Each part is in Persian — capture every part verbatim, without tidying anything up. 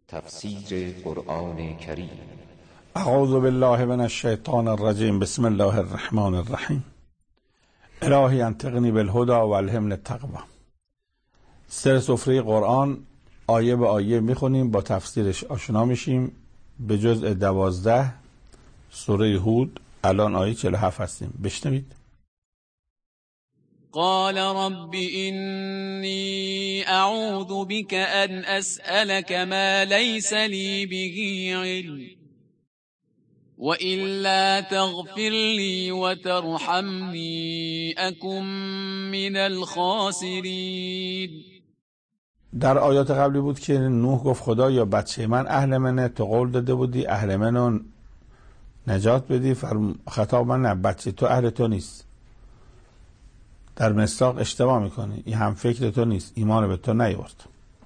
تفسیر قرآن کریم. اعوذ بالله من الشیطان الرجیم. بسم الله الرحمن الرحیم. الهی انطقنی بالهدی و الهمنی التقوی. سر سفره قرآن آیه به آیه میخونیم، با تفسیرش آشنا میشیم. به جزء دوازده سوره هود، الان آیه چهل و هفت هستیم. بشنوید. قال رب إني أعوذ بك أن أسألك ما ليس لي به علم وإلا تغفر لي وترحمني أكن من الخاسرين. در آیات قبلی بود که نوح گفت خدا یا بچه من اهل منه، تو قول داده بودی اهل منو نجات بدی. فرم خطاب من نه، بچه تو اهل تو نیست، در مصداق اشتباه میکنی، این هم فکر تو نیست، ایمان به تو نیورد.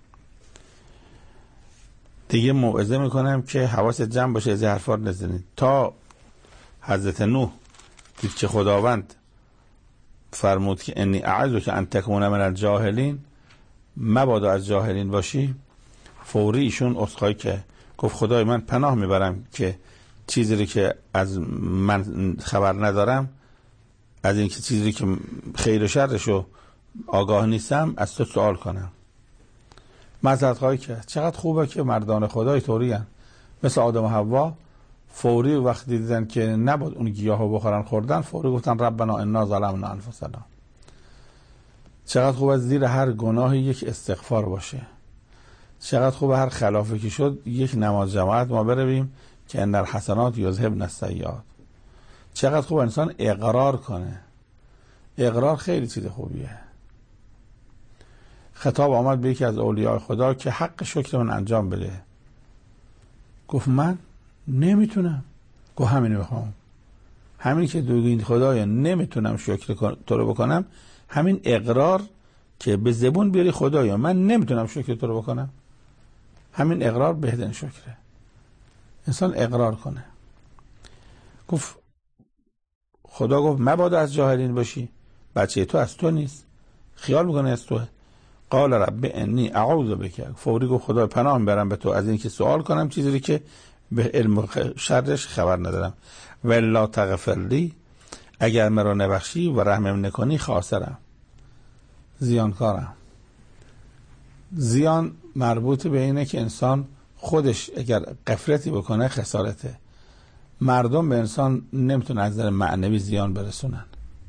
دیگه موعظه میکنم که حواست جمع باشه، از حرفا نزنید. تا حضرت نوح دید که خداوند فرمود که انی اعوذ که ان تکون من الجاهلین، مبادا از جاهلین باشی، فوری ایشون عذرخواهی که گفت خدای من پناه میبرم که چیزی که از من خبر ندارم، از این که چیزی که خیر و شرشو آگاه نیستم، از تو سوال کنم. معذرت خواهی کرد. چقدر خوبه که مردان خدای طوری هن. مثل آدم و حوا فوری وقتی دیدن که نباید اون گیاهو بخورن خوردن، فوری گفتن ربنا انا ظلمنا انفسنا. چقدر خوبه زیر هر گناهی یک استغفار باشه. چقدر خوبه هر خلافی که شد یک نماز جماعت ما برویم که ان الحسنات یذهبن السیئات. چقدر خوب انسان اقرار کنه. اقرار خیلی چیز خوبیه. خطاب آمد به یکی از اولیاء خدا که حق شکر من انجام بده. گفت من نمیتونم. گفت همینو بخوام. همین که دوگین خدایا نمیتونم شکر تو رو بکنم، همین اقرار که به زبون بیاری خدایا من نمیتونم شکر تو رو بکنم، همین اقرار بهترین شکره. انسان اقرار کنه. گفت خدا گفت مبادا از جاهلین باشی، بچه تو از تو نیست، خیال میکنه از توه. قال رب انی اعوذ بک، فوری گفت خدا پناه میبرم به تو از این که سوال کنم چیزی که به علم شرش خبر ندارم. ولا تغفر لی، اگر مرا نبخشی و رحمم نکنی خاسرم، زیانکارم. زیان مربوط به اینه که انسان خودش اگر غفلتی بکنه خسارته. مردم به انسان نمیتونه از نظر معنوی زیان برسونن.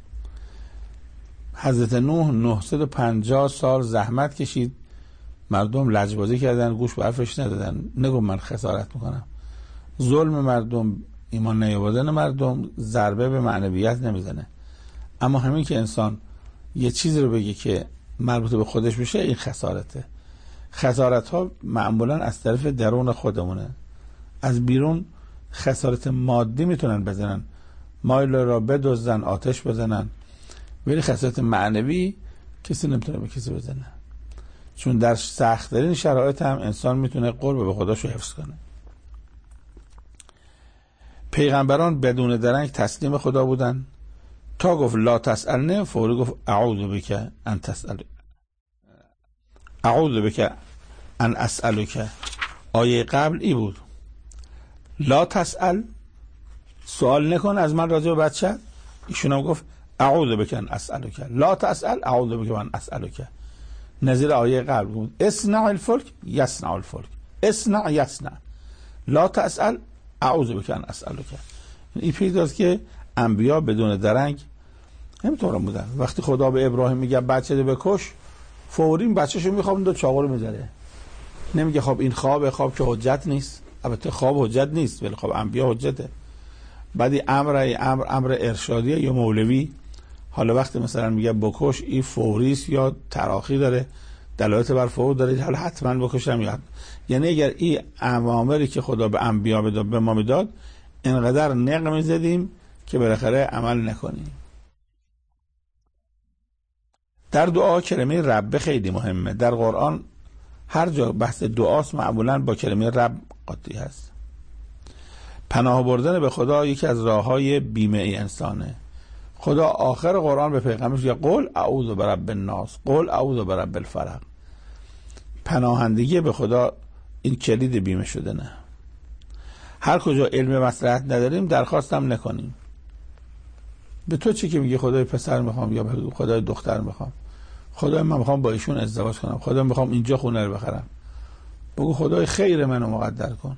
حضرت نوح نهصد و پنجاه سال زحمت کشید، مردم لجبازی کردن، گوش به حرفش ندادن، نگو من خسارت میکنم. ظلم مردم، ایمان نیاوردن مردم ضربه به معنویت نمیزنه. اما همین که انسان یه چیزی رو بگه که مربوط به خودش بشه، این خسارته. خسارت ها معمولا از طرف درون خودمونه. از بیرون خسارت مادی میتونن بزنن، مایل را بدزدن، آتش بزنن، ولی خسارت معنوی کسی نمیتونه به کسی بزنه. چون در سخت‌ترین شرایط هم انسان میتونه قرب به خداشو حفظ کنه. پیغمبران بدون درنگ تسلیم خدا بودن. تا گفت لا تسألنه، فوری گفت اعوذ بک ان تسأل، اعوذ بک ان اسألک. آیه قبل ای بود لا تسأل، سوال نکن از من راجع به بچه. ایشون هم گفت اعوذ بک ان اسألک، لا تسأل اعوذ بک ان اسألک. نظیر آیه قبل بود اصنع الفلک یصنع الفلک، اصنع یصنع، لا تسأل اعوذ بک ان اسألک. این پیداست که انبیا بدون درنگ همینطور بودن. وقتی خدا به ابراهیم میگه بچه ده بکش، فوری بچه‌شو میخوابونه و چاقو رو میذاره. نمیگه خب این خواب خواب که حجت نیست. البته خواب حجت نیست، ولی خب انبیا حجته. بعدی امر امر امر ارشادیه یا مولوی. حالا وقتی مثلا میگه بکش، این فوریست یا تراخی داره، دلالت بر فور داره، حالا حتما بکشم یاد. یعنی اگر این اوامری که خدا به انبیا بده به ما میداد، اینقدر نق میزدیم که بالاخره عمل نکنیم. در دعا کلمه رب خیلی مهمه. در قرآن هر جا بحث دعاست معمولا با کلمه رب قاطی هست. پناه بردن به خدا یکی از راههای بیمه ای انسانه. خدا آخر قرآن به پیغمبرش میگه قل اعوذ برب الناس، قل اعوذ برب الفلق. پناهندگی به خدا این کلید بیمه شده نه. هر کجا علم مصلحت نداریم درخواستم نکنیم. به تو چی که میگی خدای پسر میخوام یا خدای دختر میخوام، خدای من میخوام با ایشون ازدواج کنم، خدای میخوام اینجا خونه رو بخرم، بگو خدای خیر منو مقدر کن.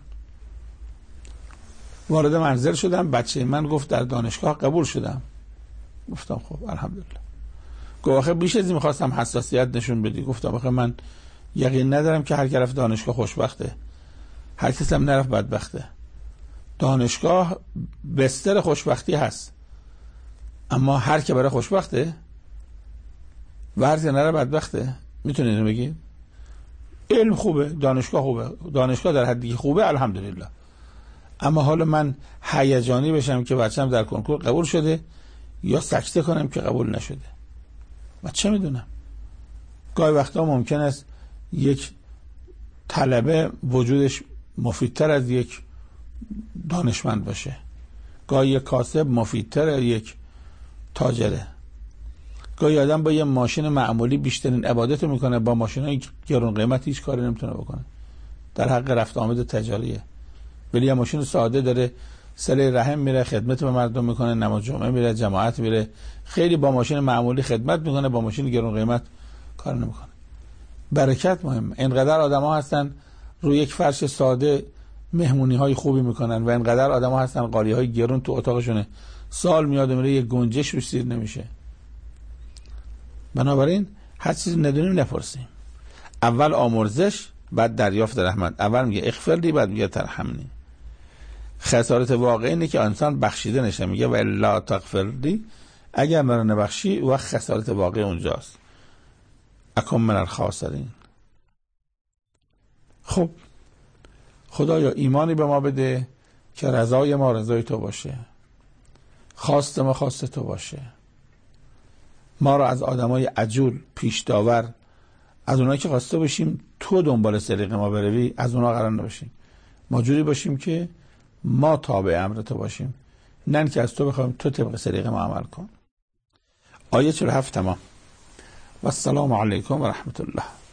وارد منزل شدم، بچه من گفت در دانشگاه قبول شدم. گفتم خب الحمدلله. گفت آخه بیش از این میخواستم حساسیت نشون بدی. گفتم آخه من یقین ندارم که هر کی رفت دانشگاه خوشبخته، هر کسی هم نرفت بدبخته. دانشگاه بستر خوشبختی هست، اما هر کی برای خوشبخته ورزی نره بدبخته. میتونید اینو بگید؟ علم خوبه، دانشگاه خوبه، دانشگاه در حدی خوبه الحمدلله. اما حالا من هیجانی بشم که بچه‌م در کنکور قبول شده یا سکته کنم که قبول نشده، من چه میدونم؟ گاهی وقتا ممکن است یک طلبه وجودش مفیدتر از یک دانشمند باشه، گاهی یک کاسب مفیدتر از یک تاجره، گاهی آدم با یه ماشین معمولی بیشترین عبادت رو میکنه، با ماشینای گران قیمت هیچ کاری نمیتونه بکنه، در حق رفت آمد تجاریه. ولی یه ماشین ساده داره، صله رحم میره، خدمت به مردم میکنه، نماز جمعه میره، جماعت میره. خیلی با ماشین معمولی خدمت میکنه، با ماشین گران قیمت کار نمیکنه. برکت مهمه. اینقدر آدما هستن روی یک فرش ساده مهمونی های خوبی میکنن و اینقدر آدما هستن قالی های گرون تو اتاقشونه، سال میاد و میره یه گنجش روش سیر نمیشه. بنابراین هر چیزی ندونیم نپرسیم. اول آمرزش، بعد دریافت رحمت. اول میگه اغفر لی، بعد میگه ترحمنی. خسارت واقعی اینه که انسان بخشیده نشه، میگه و الا تغفر لی، اگر من نبخشی و خسارت واقعی اونجاست. اکن من الخاسرین. خب خدایا ایمانی به ما بده که رضای ما رضای تو باشه، خواست ما خواست تو باشه. ما رو از آدمای عجول، پیش داور، از اونایی که خواسته باشیم تو دنبال سلیق ما بروی، از اونا قرار نباشیم. ما جوری باشیم که ما تابع امر تو باشیم، نه که از تو بخوایم تو طبق سلیق ما عمل کن. آیه چهل و هفت تمام. و السلام علیکم و رحمت الله.